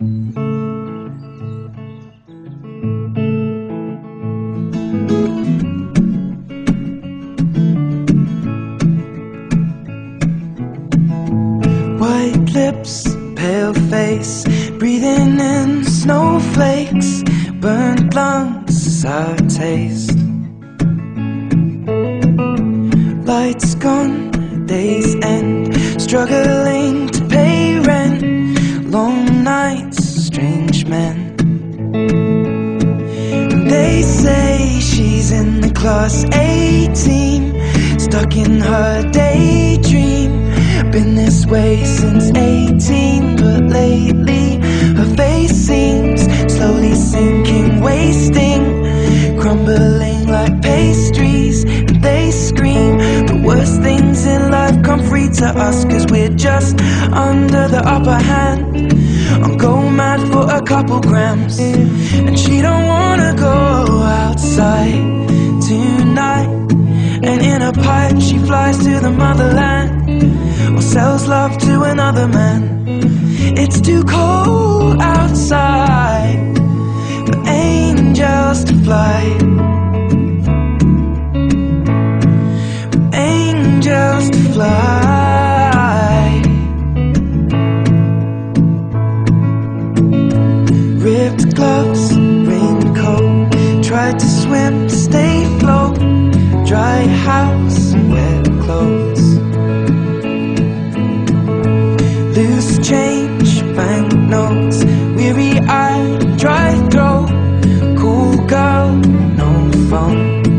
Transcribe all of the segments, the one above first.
White lips, pale face, breathing in snowflakes, burnt lungs as I taste. Lights gone, days end, struggling to pay rent, long nights, strange men. They say she's in the class A team, stuck in her daydream. Been this way since 18, but lately her face seems slowly sinking, wasting, crumbling like pastries. And they scream the worst things in life come free to us, 'cause we're just under the upper hand. I'll go mad for a couple grams, and she don't wanna go outside tonight. And in a pipe she flies to the motherland, or sells love to another man. It's too cold outside for angels to fly, for angels to fly. Ripped gloves, raincoat, tried to swim to stay afloat. Dry house and wet clothes, loose change, banknotes, weary-eyed, dry throat, cool girl, no phone.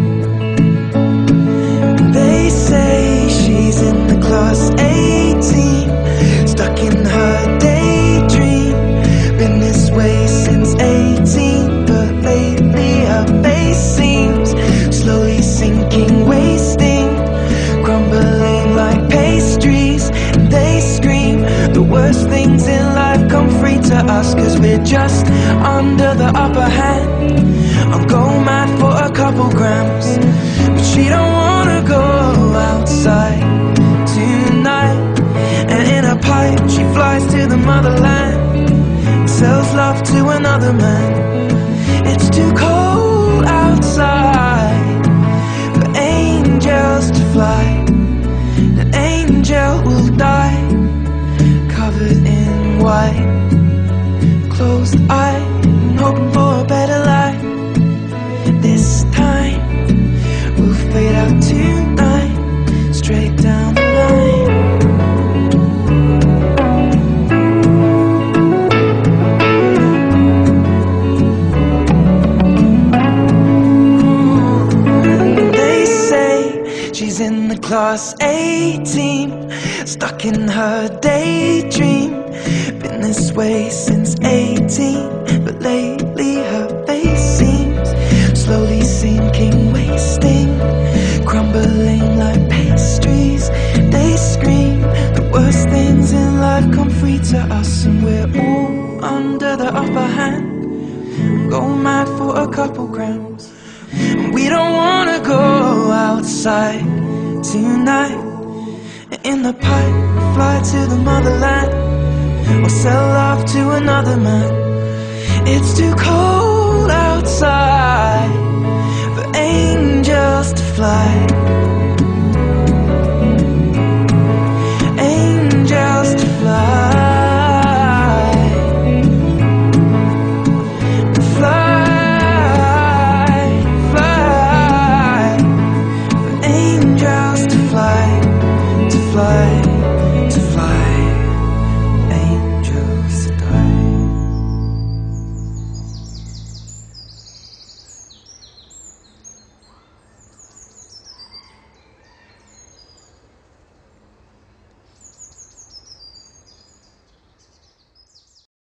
They say she's in the class A team, stuck in her daydream. Been this way since 18, but lately her face seems slowly sinking, wasting, crumbling like pastries. And they scream the worst things in life come free to us, 'cause we're just under the upper hand. I'll go mad for a couple grams, but she don't wanna go outside tonight. And in a pipe she flies to the motherland, sells love to another man. It's too cold outside for angels to fly. An angel will die, covered in white, closed eye, hoping for a better life. This time we'll fade out tonight, straight down the line. They say she's in the class A team, stuck in her daydream. Been this way since 18, but lately her face seems slowly sinking, wasting, crumbling like pastries. They scream the worst things in life come free to us, and we're all under the upper hand. Go mad for a couple grams, and we don't wanna go outside tonight. In the pipe, fly to the motherland, or sell love to another man. It's too cold outside for angels to fly.